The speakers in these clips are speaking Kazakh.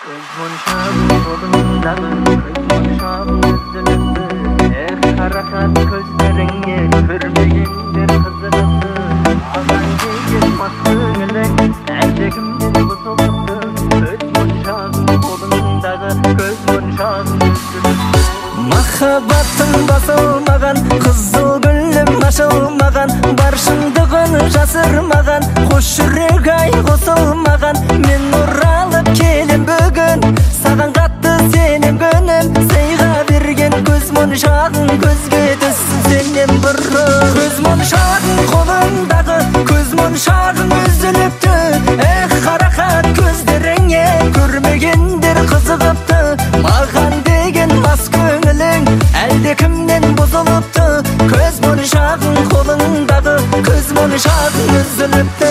Monşağın kolundan monşağın üzülüptü. Harakat gözlerine görmeyenler kızılıptı. Ağan giyip maskıyla ercekimden bozuluptı. Göz monşağın kolundan göz monşağın üzülüptü. Mahabatın basılmagan, kızıl gülüm açılmagan, barışındığın жасырмаған, hoş yürek ay қосылмаған. Men оралып келем бүгін, саған қатты сенем күнім, сыйға берген көз моншағың көзге түссін сенен бұрын. Көз моншағың қолыңдағы, көз моншағың үзіліпті. Қарақат көздеріңе көрмегендер қызығыпты. Маған деген мас көңілің әлде кімнен бұзылыпты. Көз моншағың қолыңдағы, көз моншағың үзіліпті.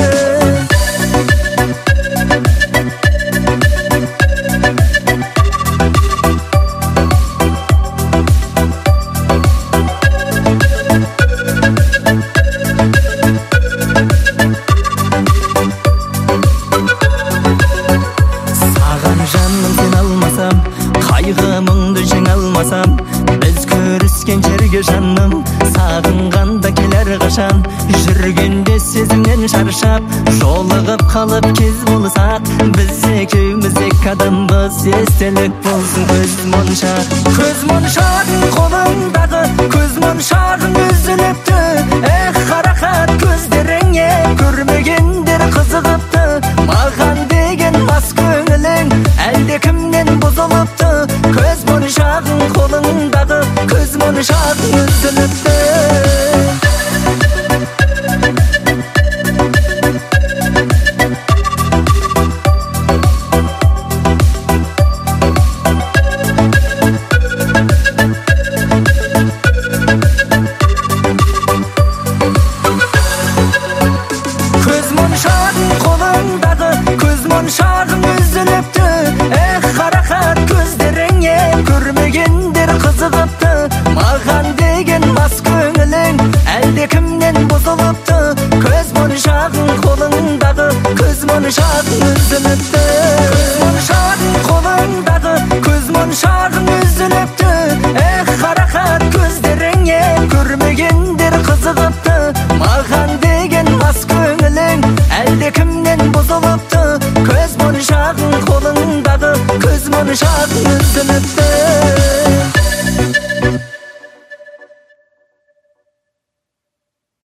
Жаным сен алмасам, қайғы мұңды жеңе алмасам, біз көріскен жерге жаным, сағынғанда келер қашан. Жүргенде сезімнен шаршап, жолығып қалып кез болсақ, біз екеуміз екі адамбыз, естелік болсын көз моншақ. Көз моншағың қолыңдағы, көз моншағың үзіліпті. Қарақат көздеріңе көрмегендер қызығыпты. Маған деген мас көңілің әлде кімнен бұзылыпты. Көз моншағың қолыңдағы, көз моншағың үзіліпті. Көз моншағың қолыңдағы, көз моншағың үзіліпті. Қарақат көздеріңе көрмегендер қызығыпты. Маған деген мас көңілің әлде кімнен бұзылыпты. Көз моншағың қолыңдағы, көз моншағың үзіліпті. Көз моншағың қолыңдағы, көз моншағың үзіліпті. Қарақат көздеріңе көрмегендер қызығыпты.